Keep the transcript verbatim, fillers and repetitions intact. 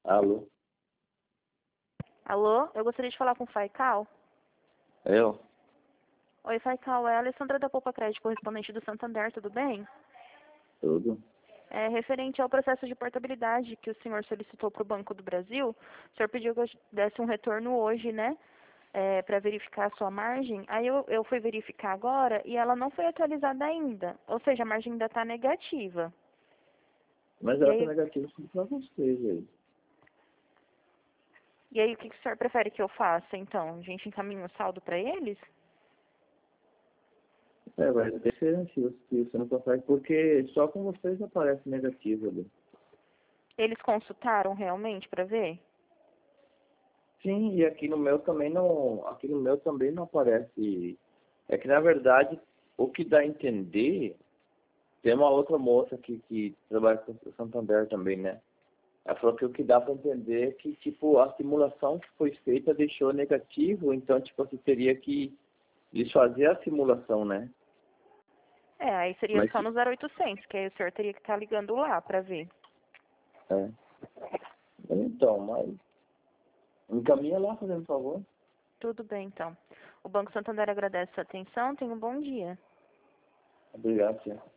Alô? Alô, eu gostaria de falar com o Faical. Eu? Oi, Faical, é a Alessandra da Poupa Crédito, correspondente do Santander, tudo bem? Tudo? É, referente ao processo de portabilidade que o senhor solicitou para o Banco do Brasil, o senhor pediu que eu desse um retorno hoje, né, é, para verificar a sua margem. Aí eu, eu fui verificar agora e ela não foi atualizada ainda, ou seja, a margem ainda está negativa. Mas E ela tá aí, negativa pra vocês aí. e aí o que, que o senhor prefere que eu faça, então? A gente encaminha o saldo para eles? É, vai ser diferente se você não consegue, porque só com vocês aparece negativo ali. Eles consultaram realmente para ver? Sim, e aqui no meu também não. Aqui no meu também não aparece. É que na verdade o que dá a entender, tem uma outra moça aqui que trabalha com o Santander também, né? Ela falou que o que dá para entender é que, tipo, a simulação que foi feita deixou negativo, então, tipo, você teria que desfazer a simulação, né? É, aí seria Mas, só no zero oitocentos, que aí o senhor teria que estar ligando lá para ver. é. Então, mas encaminha lá, fazendo favor. Tudo bem, então. O Banco Santander agradece a sua atenção. Tenha um bom dia. Obrigado, senhor.